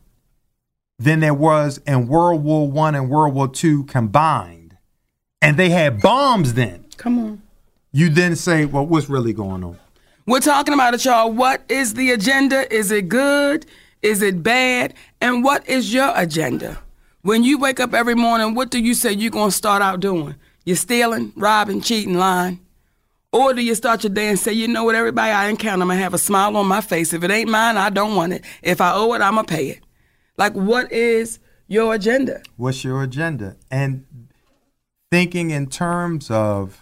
than there was in World War One and World War Two combined. And they had bombs then. Come on. You then say, well, what's really going on? We're talking about it, y'all. What is the agenda? Is it good? Is it bad? And what is your agenda? When you wake up every morning, what do you say you're going to start out doing? You're stealing, robbing, cheating, lying? Or do you start your day and say, you know what, everybody I encounter, I'm going to have a smile on my face. If it ain't mine, I don't want it. If I owe it, I'm going to pay it. Like, what is your agenda? What's your agenda? And thinking in terms of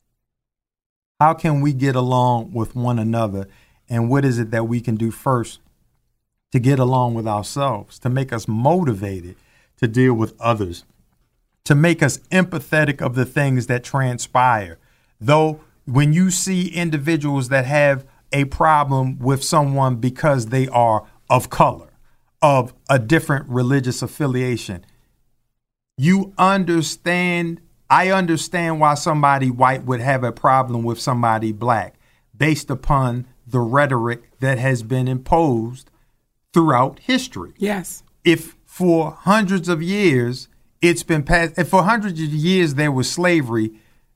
how can we get along with one another, and what is it that we can do first to get along with ourselves, to make us motivated to deal with others, to make us empathetic of the things that transpire. Though when you see individuals that have a problem with someone because they are of color, of a different religious affiliation, you understand, I understand why somebody white would have a problem with somebody black based upon the rhetoric that has been imposed throughout history. Yes. If for hundreds of years it's been passed, if for hundreds of years there was slavery,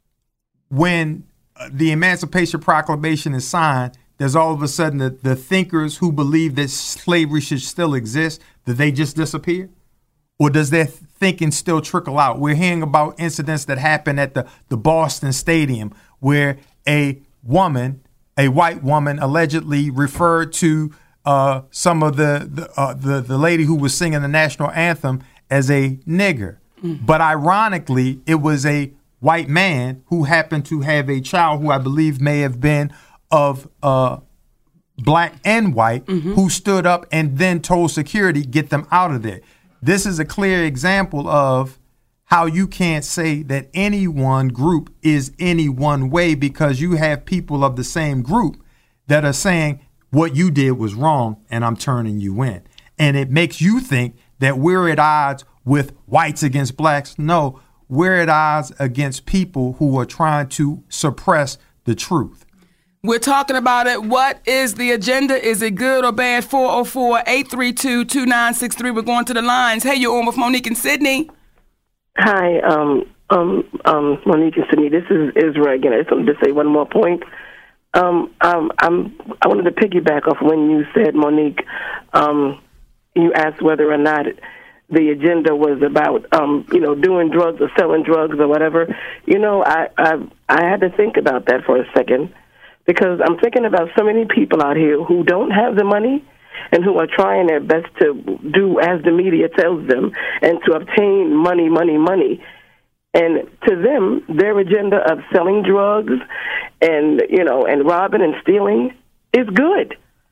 when the Emancipation Proclamation is signed, there's all of a sudden the, the thinkers who believe that slavery should still exist, that they just disappear? Or does their thinking still trickle out? We're hearing about incidents that happened at the, the Boston Stadium where a woman, a white woman, allegedly referred to uh, some of the the, uh, the the lady who was singing the national anthem as a nigger. Mm-hmm. But ironically, it was a white man who happened to have a child who I believe may have been of uh, black and white, mm-hmm. who stood up and then told security, get them out of there. This is a clear example of how you can't say that any one group is any one way, because you have people of the same group that are saying what you did was wrong and I'm turning you in. And it makes you think that we're at odds with whites against blacks. No, we're at odds against people who are trying to suppress the truth. We're talking about it. What is the agenda? Is it good or bad? four oh four, eight three two, two nine six three. We're going to the lines. Hey, you're on with Monique and Sydney. Hi, um, um, um, Monique and Sydney. This is Israel again. I just wanted to say one more point. Um, um, I'm, I wanted to piggyback off when you said, Monique, um, you asked whether or not the agenda was about, um, you know, doing drugs or selling drugs or whatever. You know, I, I, I had to think about that for a second, because I'm thinking about so many people out here who don't have the money and who are trying their best to do as the media tells them and to obtain money, money, money. And to them, their agenda of selling drugs and, you know, and robbing and stealing is good.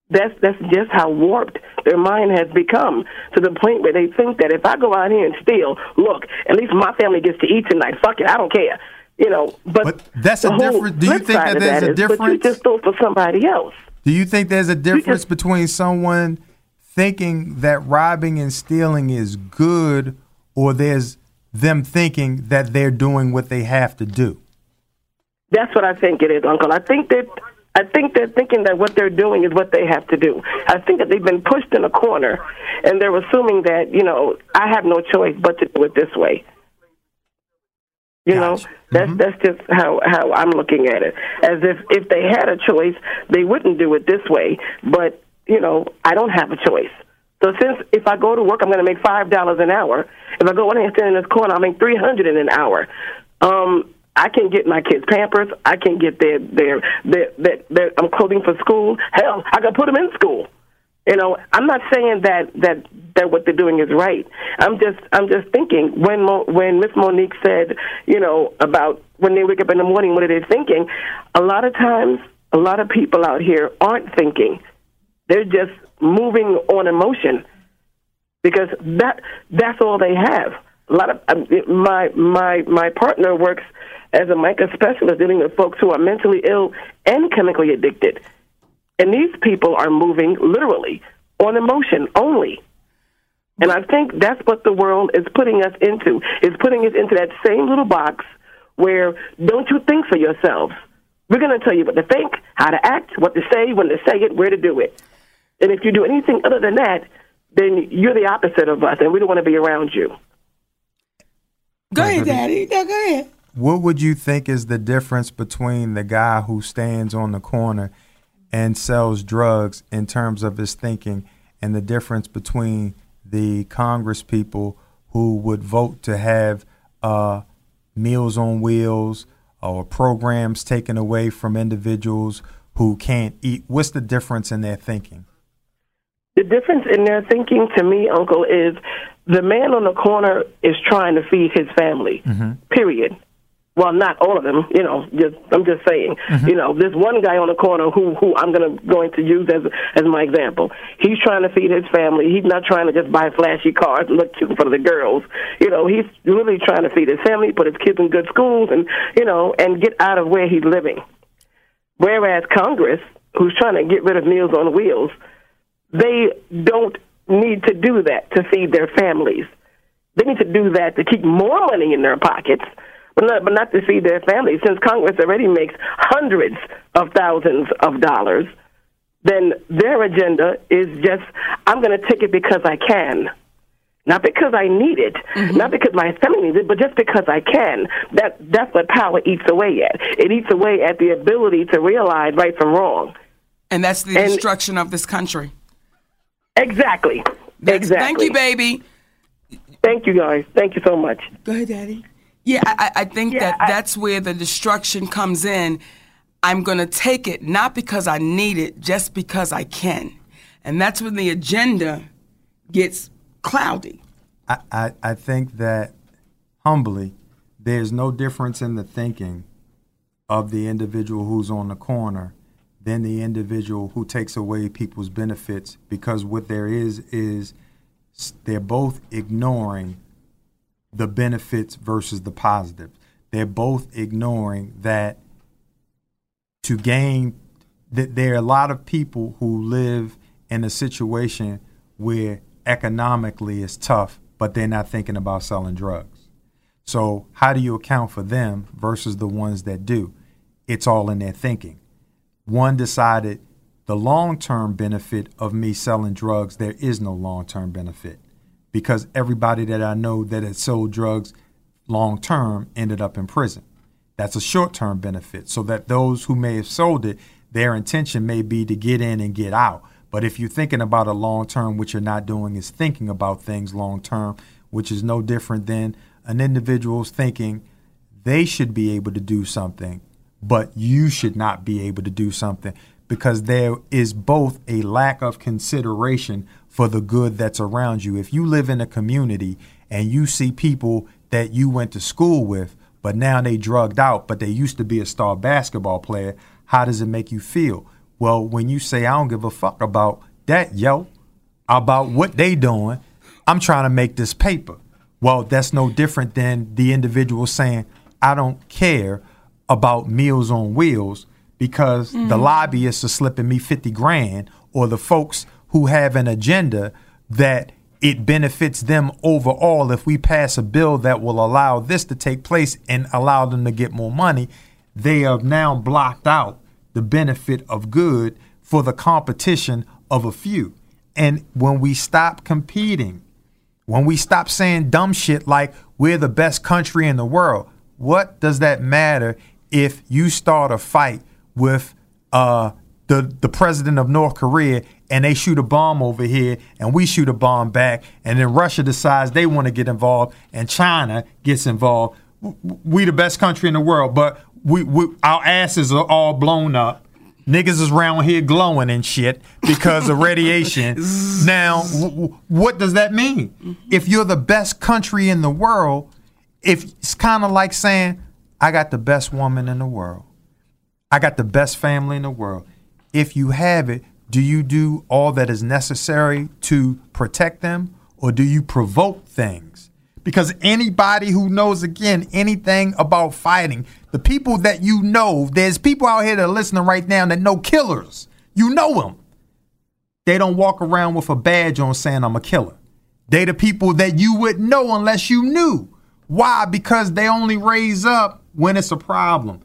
That's that's just how warped their mind has become, to the point where they think that if I go out here and steal, look, at least my family gets to eat tonight. Fuck it, I don't care. You know, but, but that's a different. Do you think that there's that a is, difference? But you just stole for somebody else. Do you think there's a difference just, between someone thinking that robbing and stealing is good, or there's them thinking that they're doing what they have to do? That's what I think it is, Uncle. I think that I think they're thinking that what they're doing is what they have to do. I think that they've been pushed in a corner, and they're assuming that, you know, I have no choice but to do it this way. You gotcha. know, that's mm-hmm. that's just how, how I'm looking at it. As if, if they had a choice, they wouldn't do it this way. But, you know, I don't have a choice. So since if I go to work, I'm going to make five dollars an hour. If I go in and stand in this corner, I'll make three hundred dollars in an hour. Um, I can get my kids Pampers. I can get their their their, their, their um, clothing for school. Hell, I can put them in school. You know, I'm not saying that, that, that what they're doing is right. I'm just I'm just thinking when Mo, when Miss Monique said, you know, about when they wake up in the morning, what are they thinking? A lot of times, a lot of people out here aren't thinking. They're just moving on emotion, because that that's all they have. A lot of um, my my my partner works as a MICA specialist dealing with folks who are mentally ill and chemically addicted. And these people are moving literally on emotion only. And I think that's what the world is putting us into, is putting us into that same little box where don't you think for yourselves. We're going to tell you what to think, how to act, what to say, when to say it, where to do it. And if you do anything other than that, then you're the opposite of us, and we don't want to be around you. Go ahead, Daddy. No, go ahead. What would you think is the difference between the guy who stands on the corner and sells drugs in terms of his thinking, and the difference between the Congress people who would vote to have uh, Meals on Wheels or programs taken away from individuals who can't eat? What's the difference in their thinking? The difference in their thinking, to me, Uncle, is the man on the corner is trying to feed his family, mm-hmm. period. Well, not all of them, you know. Just I'm just saying, mm-hmm. you know. There's one guy on the corner who who I'm gonna going to use as as my example. He's trying to feed his family. He's not trying to just buy flashy cars and look cute for the girls. You know, he's really trying to feed his family, put his kids in good schools, and you know, and get out of where he's living. Whereas Congress, who's trying to get rid of Meals on Wheels, they don't need to do that to feed their families. They need to do that to keep more money in their pockets. But not, but not to feed their families. Since Congress already makes hundreds of thousands of dollars, then their agenda is just, I'm going to take it because I can. Not because I need it, mm-hmm. not because my family needs it, but just because I can. That That's what power eats away at. It eats away at the ability to realize right from wrong. And that's the and destruction of this country. Exactly. That's, exactly. Thank you, baby. Thank you, guys. Thank you so much. Go ahead, Daddy. Yeah, I, I think yeah, that I, that's where the destruction comes in. I'm going to take it not because I need it, just because I can. And that's when the agenda gets cloudy. I, I, I think that, humbly, there's no difference in the thinking of the individual who's on the corner than the individual who takes away people's benefits, because what there is is they're both ignoring the benefits versus the positives. They're both ignoring that to gain, that there are a lot of people who live in a situation where economically it's tough, but they're not thinking about selling drugs. So how do you account for them versus the ones that do? It's all in their thinking. One decided the long-term benefit of me selling drugs, there is no long-term benefit, because everybody that I know that had sold drugs long-term ended up in prison. That's a short-term benefit, so that those who may have sold it, their intention may be to get in and get out. But if you're thinking about a long-term, what you're not doing is thinking about things long-term, which is no different than an individual's thinking they should be able to do something, but you should not be able to do something, because there is both a lack of consideration for the good that's around you. If you live in a community and you see people that you went to school with, but now they drugged out, but they used to be a star basketball player, how does it make you feel? Well, when you say I don't give a fuck about that, yo, about what they doing, I'm trying to make this paper. Well, that's no different than the individual saying, I don't care about Meals on Wheels because mm-hmm. the lobbyists are slipping me fifty grand, or the folks who have an agenda that it benefits them overall if we pass a bill that will allow this to take place and allow them to get more money. They have now blocked out the benefit of good for the competition of a few. And when we stop competing, when we stop saying dumb shit like we're the best country in the world, what does that matter if you start a fight with uh, the, the president of North Korea and they shoot a bomb over here and we shoot a bomb back, and then Russia decides they want to get involved and China gets involved? We the best country in the world, but we, we our asses are all blown up. Niggas is around here glowing and shit because of radiation. Now, w- what does that mean? Mm-hmm. If you're the best country in the world, if it's kind of like saying, I got the best woman in the world. I got the best family in the world. If you have it, do you do all that is necessary to protect them, or do you provoke things? Because anybody who knows, again, anything about fighting, the people that you know, there's people out here that are listening right now that know killers. You know them. They don't walk around with a badge on saying I'm a killer. They the people that you would know unless you knew. Why? Because they only raise up when it's a problem.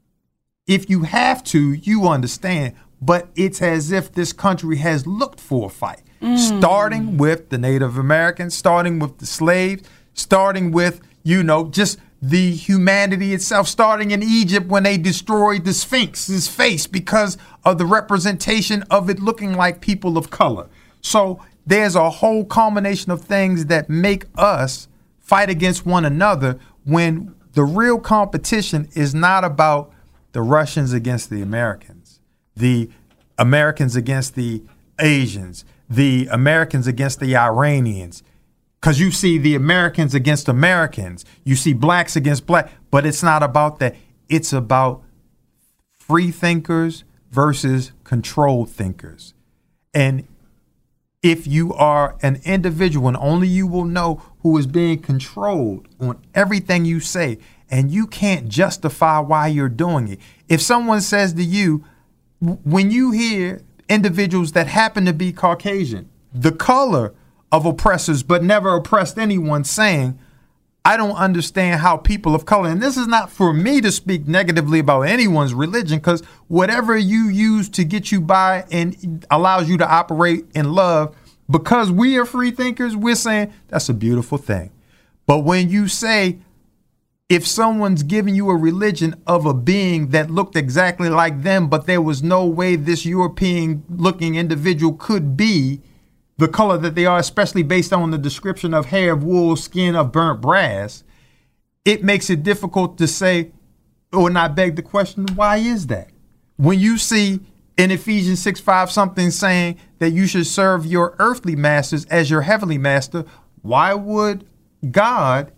If you have to, you understand. But it's as if this country has looked for a fight, mm. starting with the Native Americans, starting with the slaves, starting with, you know, just the humanity itself, starting in Egypt when they destroyed the Sphinx's face because of the representation of it looking like people of color. So there's a whole combination of things that make us fight against one another when the real competition is not about the Russians against the Americans, the Americans against the Asians, the Americans against the Iranians. Because you see the Americans against Americans. You see blacks against black. But it's not about that. It's about free thinkers versus controlled thinkers. And if you are an individual, and only you will know who is being controlled on everything you say, and you can't justify why you're doing it. If someone says to you, when you hear individuals that happen to be Caucasian, the color of oppressors but never oppressed anyone, saying, I don't understand how people of color, and this is not for me to speak negatively about anyone's religion, because whatever you use to get you by and allows you to operate in love, because we are free thinkers, we're saying that's a beautiful thing. But when you say, if someone's giving you a religion of a being that looked exactly like them, but there was no way this European looking individual could be the color that they are, especially based on the description of hair of wool, skin of burnt brass, it makes it difficult to say, or not beg the question, why is that? When you see in Ephesians six five something saying that you should serve your earthly masters as your heavenly master, why would God,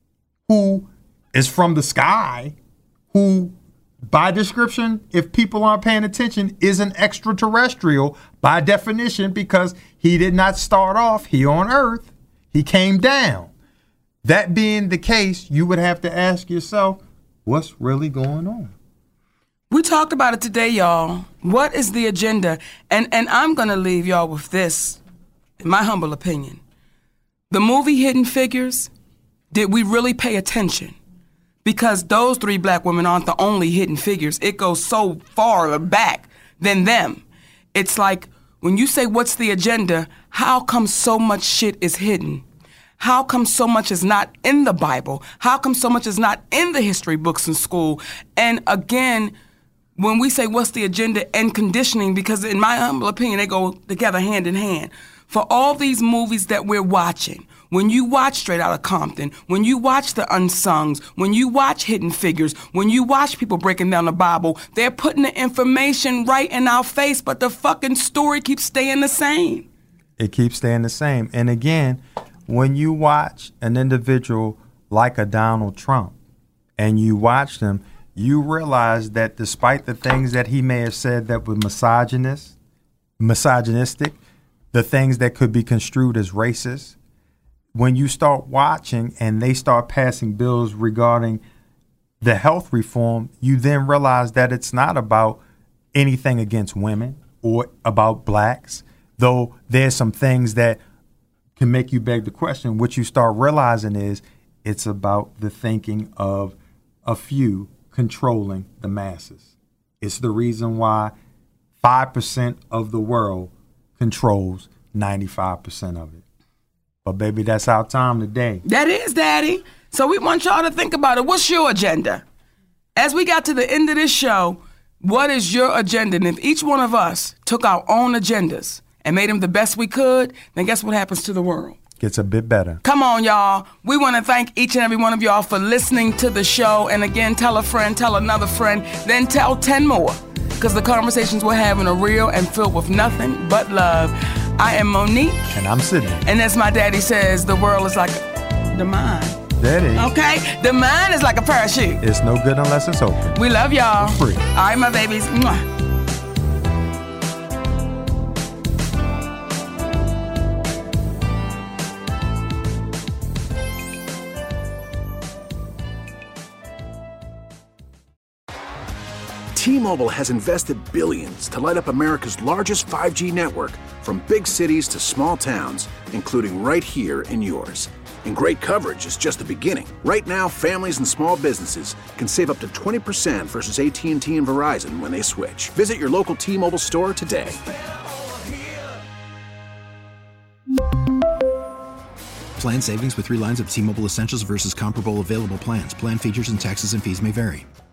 who is from the sky, who by description, if people aren't paying attention, is an extraterrestrial by definition, because he did not start off here on earth. He came down. That being the case, you would have to ask yourself, what's really going on? We talked about it today, y'all. What is the agenda? And and I'm going to leave y'all with this, in my humble opinion. The movie Hidden Figures, did we really pay attention? Because those three black women aren't the only hidden figures. It goes so far back than them. It's like, when you say, what's the agenda, how come so much shit is hidden? How come so much is not in the Bible? How come so much is not in the history books in school? And again, when we say, what's the agenda and conditioning, because in my humble opinion, they go together hand in hand. For all these movies that we're watching, when you watch Straight Outta Compton, when you watch The Unsungs, when you watch Hidden Figures, when you watch people breaking down the Bible, they're putting the information right in our face, but the fucking story keeps staying the same. It keeps staying the same. And again, when you watch an individual like a Donald Trump and you watch them, you realize that despite the things that he may have said that were misogynist, misogynistic, the things that could be construed as racist, when you start watching and they start passing bills regarding the health reform, you then realize that it's not about anything against women or about blacks, though there's some things that can make you beg the question. What you start realizing is it's about the thinking of a few controlling the masses. It's the reason why five percent of the world controls ninety-five percent of it. But baby, that's our time today. That is, Daddy. So we want y'all to think about it. What's your agenda? As we got to the end of this show, what is your agenda? And if each one of us took our own agendas and made them the best we could, then guess what happens to the world? Gets a bit better. Come on, y'all. We want to thank each and every one of y'all for listening to the show. And again, tell a friend, tell another friend, then tell ten more. Because the conversations we're having are real and filled with nothing but love. I am Monique. And I'm Sydney. And as my daddy says, the world is like the mind. That is. Okay? The mind is like a parachute. It's no good unless it's open. We love y'all. It's free. All right, my babies. Mwah. T-Mobile has invested billions to light up America's largest five G network, from big cities to small towns, including right here in yours. And great coverage is just the beginning. Right now, families and small businesses can save up to twenty percent versus A T and T and Verizon when they switch. Visit your local T-Mobile store today. Plan savings with three lines of T-Mobile Essentials versus comparable available plans. Plan features and taxes and fees may vary.